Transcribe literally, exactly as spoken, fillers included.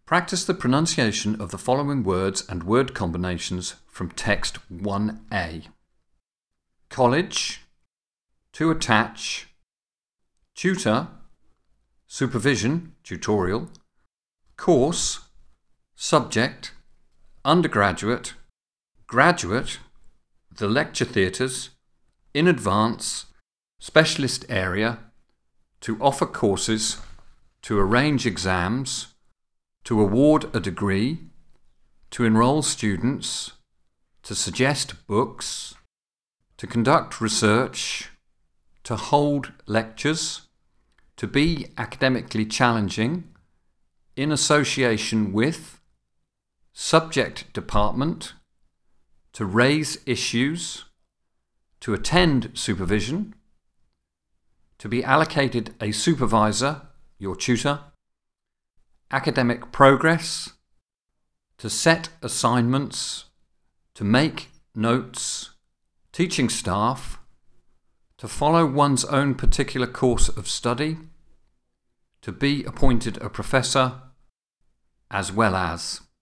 Practice the pronunciation of the following words and word combinations from text one A. College, to attach, tutor, supervision, tutorial, course, subject, undergraduate, graduate, the lecture theatres, in advance, specialist area, to offer courses, to arrange exams, to award a degree, to enrol students, to suggest books, to conduct research, to hold lectures, to be academically challenging, in association with, subject department, to raise issues, to attend supervision, to be allocated a supervisor, your tutor, academic progress, to set assignments, to make notes, teaching staff, to follow one's own particular course of study, to be appointed a professor, as well as.